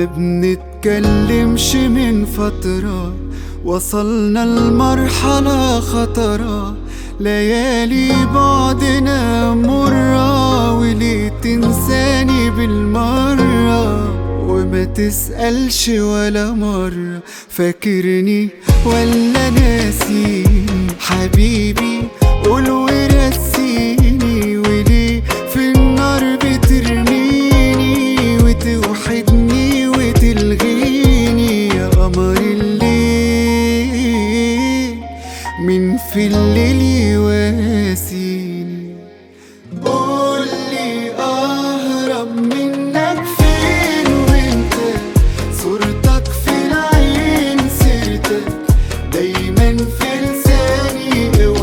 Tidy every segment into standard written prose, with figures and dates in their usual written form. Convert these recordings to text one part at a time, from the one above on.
ما بنتكلمش من فترة، وصلنا لمرحلة خطرة، ليالي بعدنا مرة، وليه تنساني بالمرة وما تسألش ولا مرة؟ فاكرني ولا ناسيني حبيبي؟ قول ورسيني، وليه في النار بترميني وتوحدني وتلغيني يا قمر الليل؟ مين في الليل يواسيني؟ قولي أهرب منك فين وانت صورتك في العين، سيرتك دايما في لساني،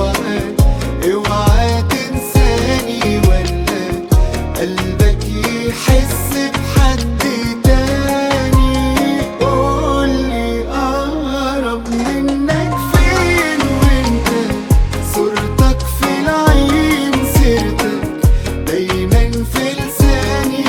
اوعى تنساني، ولا قلبك يحس بحد تاني؟ قولي أهرب منك فين وانت صورتك في العين، سيرتك دايما في لساني،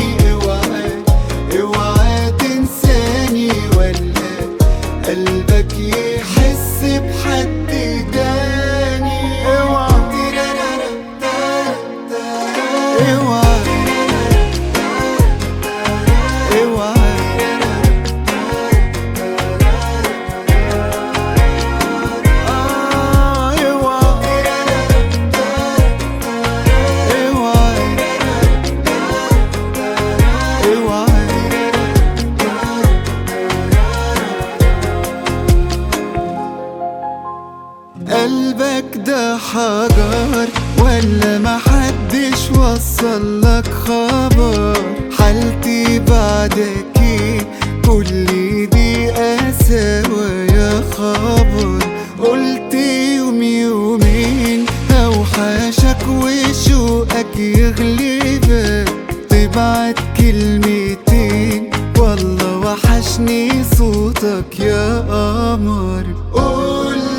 اوعى تنساني، ولا قلبك يحس بحد تاني؟ اوعى اوعى اوعى قلبك ده حجر ولا محدش وصلك خبر؟ حالتي بعدك ايه؟ كل دي قساوة يا خبر. قلت يوم يومين اوحشك وشوقك يغلبك، تبعت كلمتين والله وحشني صوتك يا قمر. قول